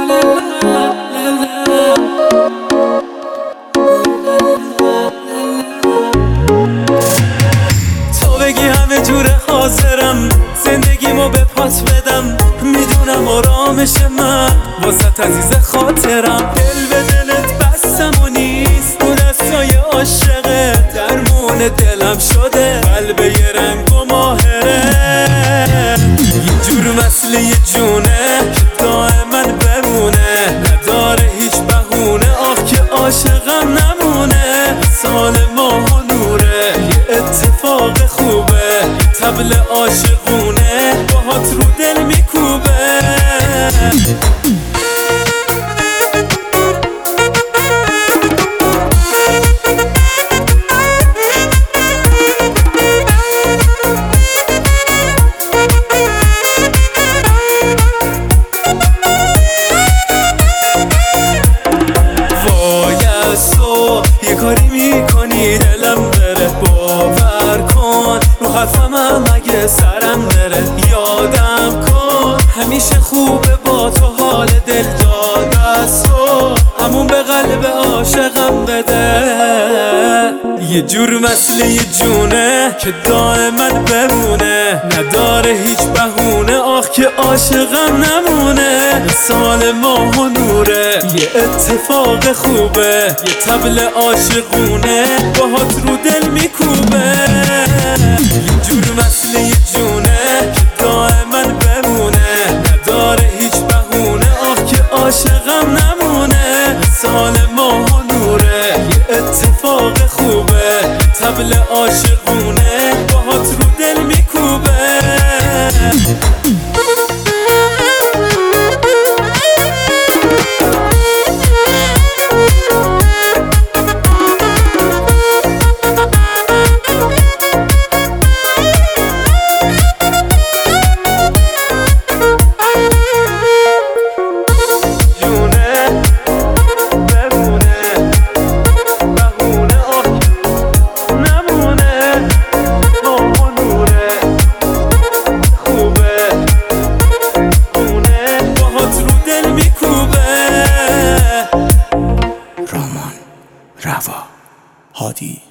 تو بگی همه جور حاضرم زندگیمو به پات بدم، میدونم آرامش من واسه عزیز خاطرم. دل به دلت بستم و نیست تو دستای عاشقه، درمون دلم شده قلب یه رنگ و ماهره. یه جور مثل یه جونه که دائما بمونه، نداره هیچ بهونه، آخ که عاشقم نمونه. سال ماه و نوره، یه اتفاق خوبه، طبل عاشقونه باهات رو دل میکوبه. یه کاری میکنی دلم بره، باور کن رو حرفم اگه سرم بره. یادم کن همیشه خوبه با تو حال دل داده است، تو همون به قلب عاشقم بده. یه جور مثل یه جونه که دائما بمونه، نداره هیچ بهونه، آخ که عاشقم نمونه. سال ماه و نوره، یه اتفاق خوبه، یه طبل عاشقونه باهات رو دل میکوبه. یه جور مثل یه جونه که دائما بمونه، نداره هیچ بهونه، آخ که عاشقم نمونه. سال ماه و نوره، یه اتفاق خوبه، طبل عاشقونه باهات رو دل میکوبه. روا هادی